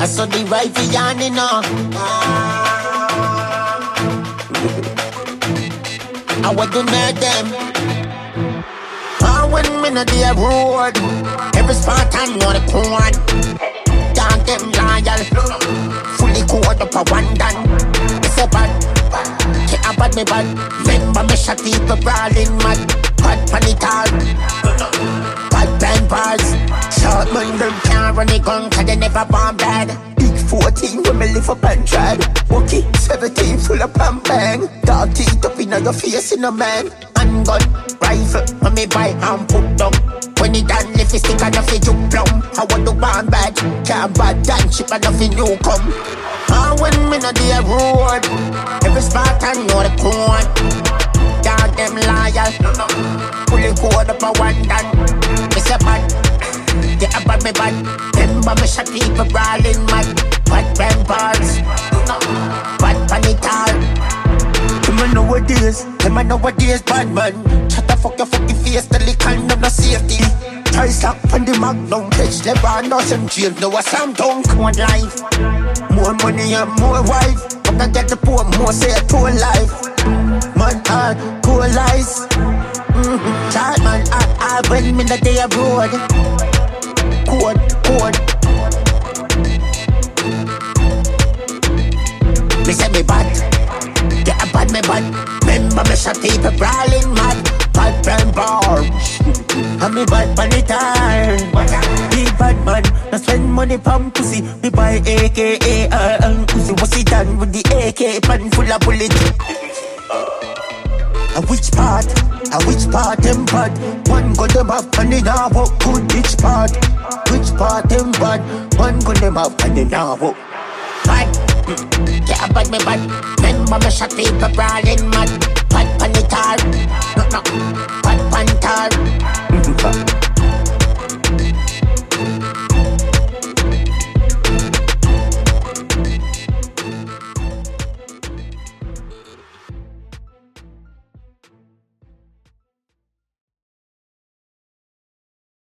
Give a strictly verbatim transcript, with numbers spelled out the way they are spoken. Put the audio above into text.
I saw the rifle yarning on. I want to know them. Oh, when me not the road, every Spartan know the corn. Dog them loyal, fully caught up a one done. It's a bad, get a bad me bad. Remember me shot people brawling mad. Bad pan it all, bad time bars. Short man them can't run a gun 'cause they never born bad. Big fourteen when me live up and tried. Okay, seventeen full of pam bang. Dog teeth up in your face in a man. Handgun, rifle, when me buy and put down. When he done lift his stick and nothing you plumb. I want to one bad, can't bad dance ship and nothing new come. Ah, when me not the road, every Spartan know the corn. Dog them loyal, fully caught up a one done. It's a bad, yeah, bad me bad. Remember me shot people brawling mad. Bad rampars, bad panital. Them a nowadays, them a nowadays bad man. Shut the fuck your fucking face, the lick and them no safety. Try slap on the magnum, catch the brand or some jail. Now a Sam don't come on life. More money and more wife. Fuck I get the poor, more say a poor life. Man hard, cool lies. Mm-hmm. Child man hard, hard when me the day abroad. Code, code. Me say me bad, yeah I bad me bad. Remember me shot people brawling mad. Bad brand bars, and me bad pan it all. Be bad man, I spend money pon pussy. Me buy A K A R and pussy. What's it done with the A K pan full of bullets? A which part, a which part them bad? One gun them up and they now walk good. Which part, which part them bad? One gun them up and they now walk bad. Yeah, bad me bad. Remember me shot people brawling mad.